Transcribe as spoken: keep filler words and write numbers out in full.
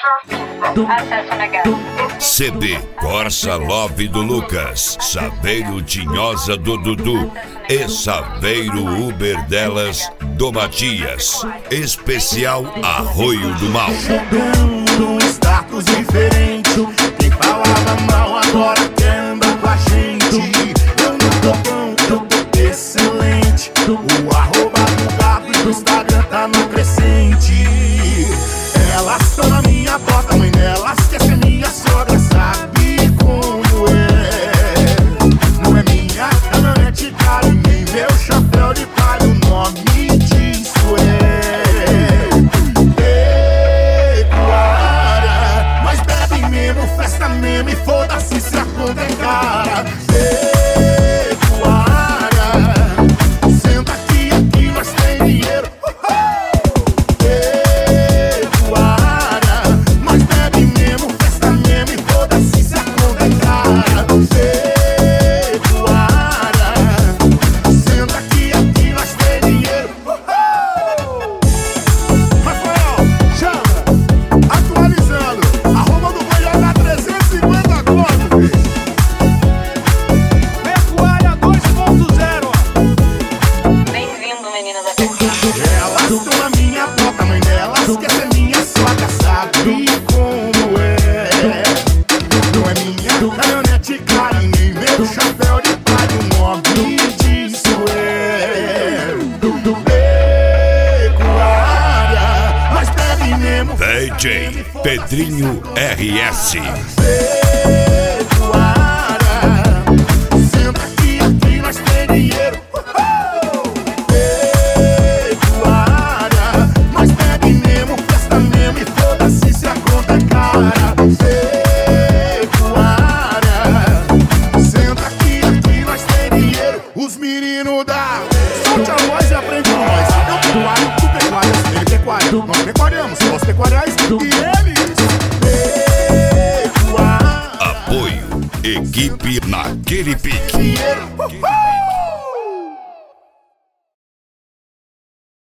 Acesso negado. C D Corsa Love do Lucas, Saveiro Tinhosa do Dudu e Saveiro Uber delas do Matias. Especial Arroio do Mal. Chegando um status diferente. Quem falava mal agora quer andar com a gente. Eu não tô bom, eu tô excelente. O arroba do gato e do Instagram tá no crescente. Elas estão na minha porta, mãe delas quer ser minha sogra, sabe como é? Não é minha caminhonete cara e nem meu chapéu de palha, o nome disso é pecuária. Mas bebe mesmo, festa mesmo e foda-se se a conta é cara. Pecuária, senta aqui, aqui nós tem dinheiro. Elas estão na minha porta, mãe delas quer ser minha sogra, sabe como é? Não é minha caminhonete cara e nem meu chapéu de palha, o nome disso é pecuária. Mas bebe mesmo, D J Pedrinho R S. Os meninos da solte a voz e aprende com nós. Eu pecuário, tu pecuário, ele pecuário. Nós pecuariamos, nós pecuariais e eles pecuário. Apoio, equipe naquele pique. Dinheiro.